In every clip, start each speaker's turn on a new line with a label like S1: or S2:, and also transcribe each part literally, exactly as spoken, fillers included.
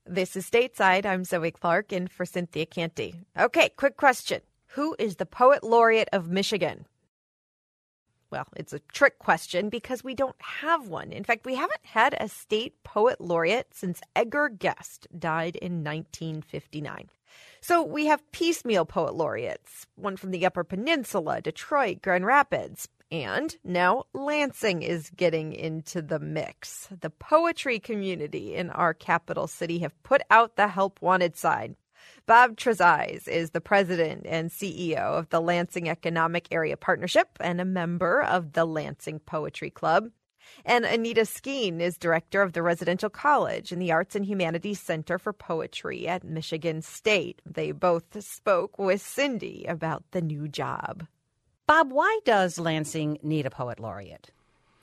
S1: This is Stateside. I'm Zoe Clark in for Cynthia Canty. Okay, quick question. Who is the Poet Laureate of Michigan? Well, it's a trick question because we don't have one. In fact, we haven't had a state poet laureate since Edgar Guest died in nineteen fifty-nine. So we have piecemeal poet laureates, one from the Upper Peninsula, Detroit, Grand Rapids. And now Lansing is getting into the mix. The poetry community in our capital city have put out the help wanted sign. Bob Trezise is the president and C E O of the Lansing Economic Area Partnership and a member of the Lansing Poetry Club. And Anita Skeen is director of the Residential College and the Arts and Humanities Center for Poetry at Michigan State. They both spoke with Cindy about the new job.
S2: Bob, why does Lansing need a poet laureate?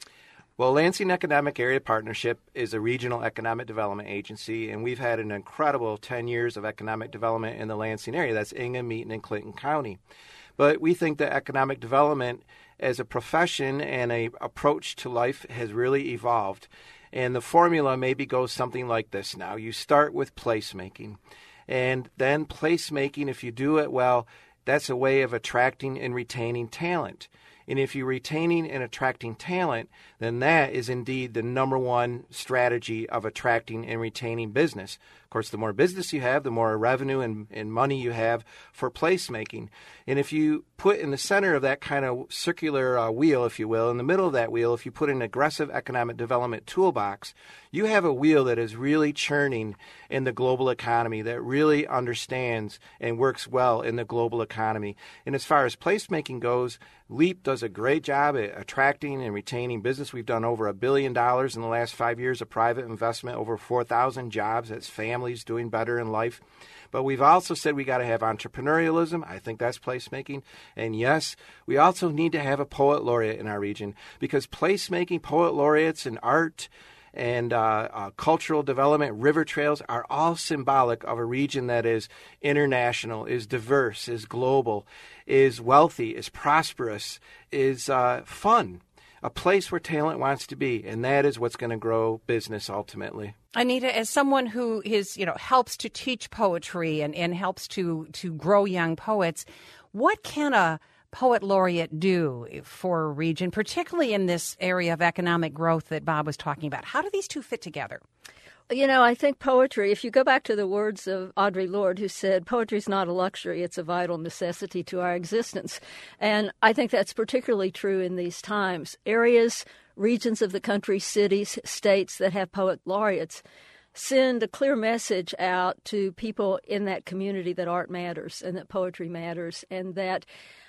S3: Well, Lansing Economic Area Partnership is a regional economic development agency, and we've had an incredible ten years of economic development in the Lansing area. That's Ingham, Eaton, and Clinton County. But we think that economic development as a profession and a approach to life has really evolved. And the formula maybe goes something like this now. You start with placemaking, and then placemaking, if you do it well, that's a way of attracting and retaining talent. And if you're retaining and attracting talent, then that is indeed the number one strategy of attracting and retaining business. Of course, the more business you have, the more revenue and, and money you have for placemaking. And if you put in the center of that kind of circular uh, wheel, if you will, in the middle of that wheel, if you put an aggressive economic development toolbox, you have a wheel that is really churning in the global economy, that really understands and works well in the global economy. And as far as placemaking goes, LEAP does a great job at attracting and retaining business. We've done over a billion dollars in the last five years of private investment, over four thousand jobs. That's families doing better in life. But we've also said we got to have entrepreneurialism. I think that's placemaking. And yes, we also need to have a poet laureate in our region, because placemaking, poet laureates, and art and uh, uh, cultural development, river trails are all symbolic of a region that is international, is diverse, is global, is wealthy, is prosperous, is uh, fun, a place where talent wants to be. And that is what's going to grow business ultimately.
S2: Anita, as someone who is, you know, helps to teach poetry and, and helps to, to grow young poets, what can a poet laureate do for a region, particularly in this area of economic growth that Bob was talking about? How do these two fit together?
S4: You know, I think poetry, if you go back to the words of Audre Lorde, who said, poetry is not a luxury, it's a vital necessity to our existence. And I think that's particularly true in these times. Areas, regions of the country, cities, states that have poet laureates send a clear message out to people in that community that art matters and that poetry matters, and that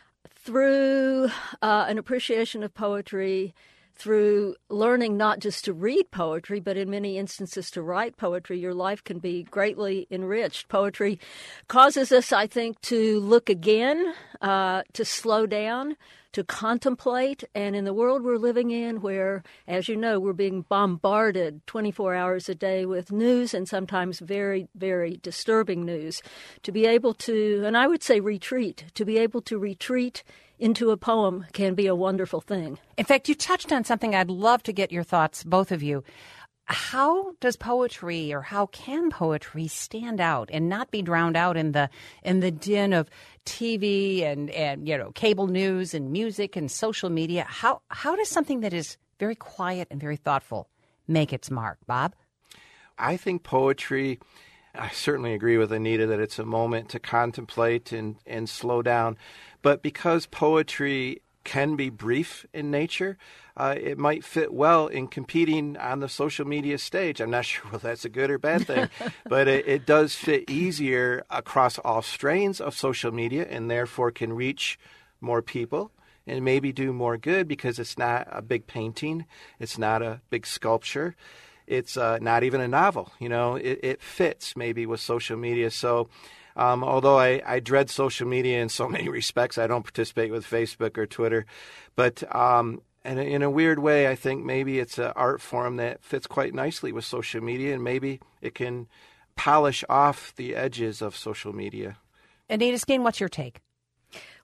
S4: through uh, an appreciation of poetry, through learning not just to read poetry, but in many instances to write poetry, your life can be greatly enriched. Poetry causes us, I think, to look again, uh, to slow down, to contemplate. And in the world we're living in, where, as you know, we're being bombarded twenty-four hours a day with news, and sometimes very, very disturbing news, to be able to, and I would say retreat, to be able to retreat into a poem can be a wonderful thing.
S2: In fact, you touched on something I'd love to get your thoughts, both of you. How does poetry, or how can poetry stand out and not be drowned out in the in the din of T V and, and you know cable news and music and social media? How how does something that is very quiet and very thoughtful make its mark, Bob?
S3: I think poetry, I certainly agree with Anita that it's a moment to contemplate and, and slow down. But because poetry can be brief in nature, uh, it might fit well in competing on the social media stage. I'm not sure whether that's a good or bad thing, but it, it does fit easier across all strains of social media, and therefore can reach more people and maybe do more good, because it's not a big painting. It's not a big sculpture. It's uh, not even a novel. You know, it, it fits maybe with social media. So Um, although I, I dread social media in so many respects, I don't participate with Facebook or Twitter. But um, in, a, in a weird way, I think maybe it's an art form that fits quite nicely with social media, and maybe it can polish off the edges of social media.
S2: Anita Skeen, what's your take?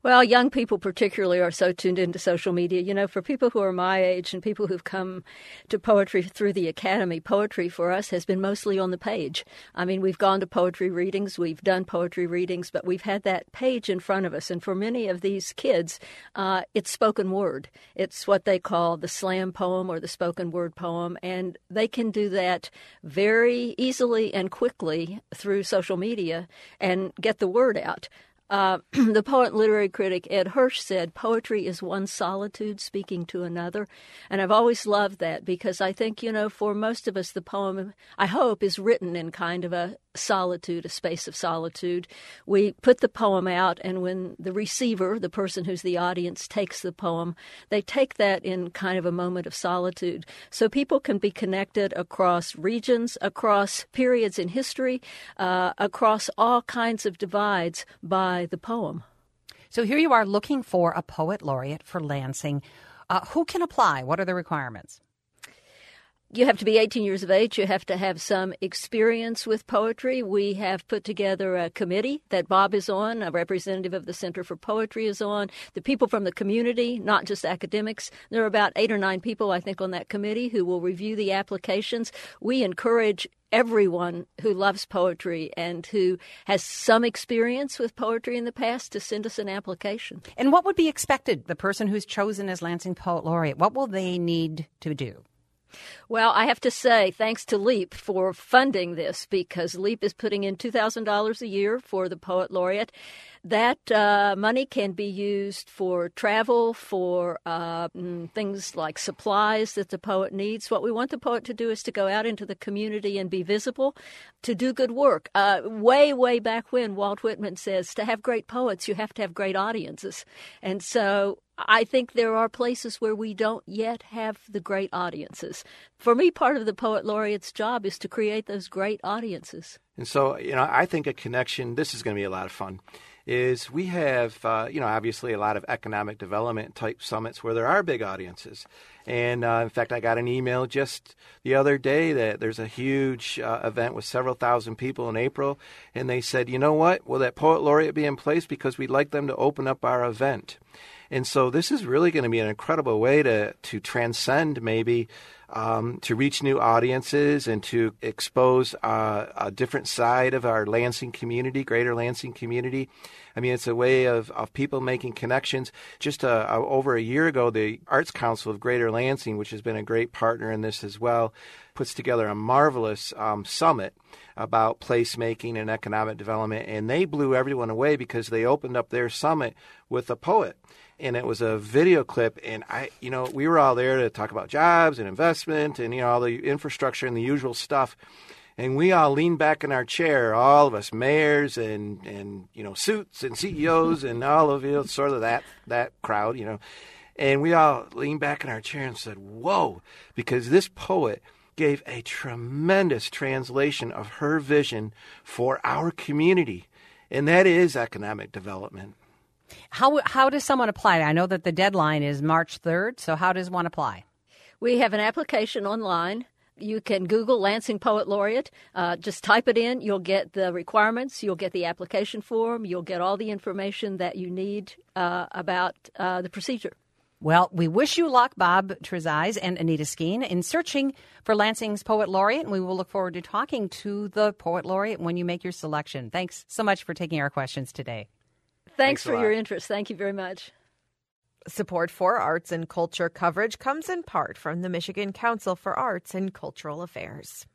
S4: Well, young people particularly are so tuned into social media. You know, for people who are my age and people who've come to poetry through the Academy, poetry for us has been mostly on the page. I mean, we've gone to poetry readings, we've done poetry readings, but we've had that page in front of us. And for many of these kids, uh, it's spoken word. It's what they call the slam poem or the spoken word poem. And they can do that very easily and quickly through social media and get the word out. Uh, the poet and literary critic Ed Hirsch said, poetry is one solitude speaking to another. And I've always loved that because I think, you know, for most of us, the poem, I hope, is written in kind of a solitude, a space of solitude. We put the poem out, and when the receiver, the person who's the audience, takes the poem, they take that in kind of a moment of solitude. So people can be connected across regions, across periods in history, uh, across all kinds of divides by the poem.
S2: So here you are looking for a poet laureate for Lansing. Uh, who can apply? What are the requirements?
S4: You have to be eighteen years of age. You have to have some experience with poetry. We have put together a committee that Bob is on, a representative of the Center for Poetry is on, the people from the community, not just academics. There are about eight or nine people, I think, on that committee who will review the applications. We encourage everyone who loves poetry and who has some experience with poetry in the past to send us an application.
S2: And what would be expected, the person who's chosen as Lansing Poet Laureate? What will they need to do?
S4: Well, I have to say thanks to LEAP for funding this, because LEAP is putting in two thousand dollars a year for the Poet Laureate. That uh, money can be used for travel, for uh, things like supplies that the poet needs. What we want the poet to do is to go out into the community and be visible, to do good work. Uh, way, way back when, Walt Whitman says, to have great poets, you have to have great audiences. And so I think there are places where we don't yet have the great audiences. For me, part of the Poet Laureate's job is to create those great audiences.
S3: And so, you know, I think a connection, this is going to be a lot of fun, is we have, uh, you know, obviously a lot of economic development type summits where there are big audiences. And uh, in fact, I got an email just the other day that there's a huge uh, event with several thousand people in April. And they said, you know what, will that Poet Laureate be in place? Because we'd like them to open up our event. And so this is really going to be an incredible way to, to transcend maybe um, to reach new audiences and to expose uh, a different side of our Lansing community, greater Lansing community. I mean, it's a way of, of people making connections. Just uh, over a year ago, the Arts Council of Greater Lansing, which has been a great partner in this as well, puts together a marvelous um, summit about placemaking and economic development. And they blew everyone away because they opened up their summit with a poet. And it was a video clip, and I, you know, we were all there to talk about jobs and investment and, you know, all the infrastructure and the usual stuff. And we all leaned back in our chair, all of us, mayors and, and you know, suits and C E Os and all of, you know, sort of that, that crowd, you know. And we all leaned back in our chair and said, whoa, because this poet gave a tremendous translation of her vision for our community, and that is economic development.
S2: How how does someone apply? I know that the deadline is March third, so how does one apply?
S4: We have an application online. You can Google Lansing Poet Laureate. Uh, just type it in. You'll get the requirements. You'll get the application form. You'll get all the information that you need uh, about uh, the procedure.
S2: Well, we wish you luck, Bob Trezise and Anita Skeen, in searching for Lansing's Poet Laureate, and we will look forward to talking to the Poet Laureate when you make your selection. Thanks so much for taking our questions today.
S4: Thanks, Thanks for
S3: lot.
S4: your interest. Thank you very much.
S1: Support for arts and culture coverage comes in part from the Michigan Council for Arts and Cultural Affairs.